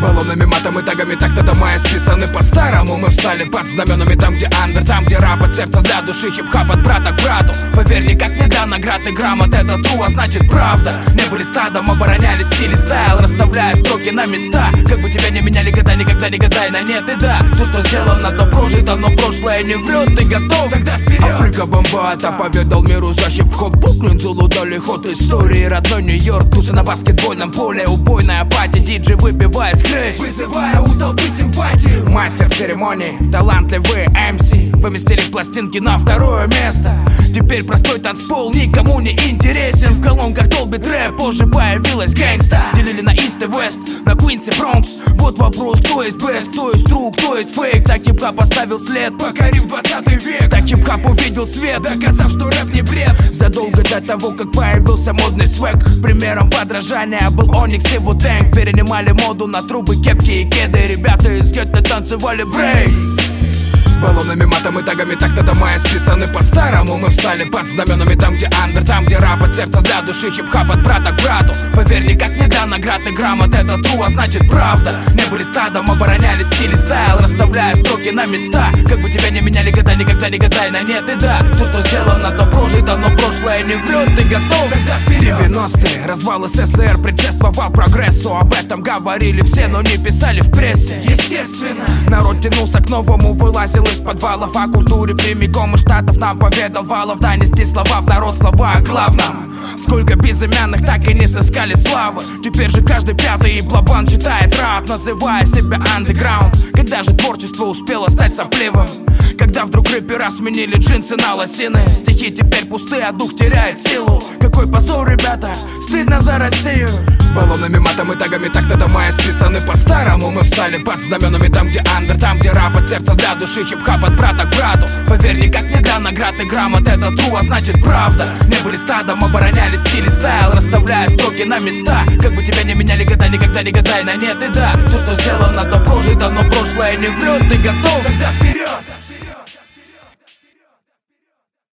Баллонами, матом и тагами, так-то дома списаны по-старому. Мы встали под знаменами там, где андер, там, где рап от сердца для души, хип-хап от брата к брату. Поверь, никак не для наград и грамот, это true, а значит правда. Не были стадом, обороняли стиль и стайл, расставляя строки на места. Как бы тебя не меняли года, никогда не гадай на нет и да. То, что сделано, то прожито, но прошлое не врет. Ты готов? Тогда вперед! Африка бомбата, поведал миру за хип-хоп. Бруклин, Зулу дали ход истории. Родной Нью-Йорк, тусы на баскетбольном поле. Убойная апатия, диджей выбивает скретч, вызывая у толпы симпатию. Мастер церемонии, талантливые МС выместили пластинки на второе место. Теперь простой танцпол никому не интересен. В колонках долбит рэп, позже появилась гэнгста. Делили на East и West, на Куинс и Бронкс. Вот вопрос, кто есть best, кто есть true, кто есть фейк. Так хип-хап оставил след, покорив 20 век. Так хип-хап увидел свет, доказав, что рэп не бред. Задолго до того, как появился модный свек, примером подражания был Оникс и Ву-Тэнг. Перенимали моду на трубы, кепки и кеды. Ребята из гетто танцевали брейк. Баллонами, матом и тагами, так-то дома списаны по-старому. Мы встали под знаменами там, где андер, там, где рап от сердца для души, хип-хап от брата к брату. Поверь, никак не для наград и грамот, это true, а значит правда. Не были стадом, обороняли стиль и стайл, расставляя строки на места. Как бы тебя не меняли года, никогда не гадай на нет и да. То, что сделано, то прожито, но прошлое не врет. Ты готов? Тогда вперед! 90-е, развал СССР предшествовал прогрессу. Об этом говорили все, но не писали в прессе. Естественно, народ тянулся к новому, вылазил из подвалов. О культуре прямиком из Штатов нам поведал Валов. Да, нести слова в народ, слова о главном. Сколько безымянных так и не сыскали славы. Теперь же каждый пятый и блабан читает рэп, называя себя андеграунд. Когда же творчество успело стать сопливым? Когда вдруг рэпера сменили джинсы на лосины. Стихи теперь пустые, а дух теряет силу. Какой позор, ребята, стыдно за Россию. Баллонами, матом и тагами, так-то дома списаны по-старому. Мы встали под знаменами там, где андер, там, где рап от сердца для души, хип-хап от брата к брату. Поверь, никак не для наград и грамот, это true, а значит правда. Не были стадом, обороняли стиль и стайл, расставляя строки на места. Как бы тебя не меняли года, никогда не гадай на нет и да. То, что сделано, то прожито, но прошлое не врет. Ты готов? Тогда вперед!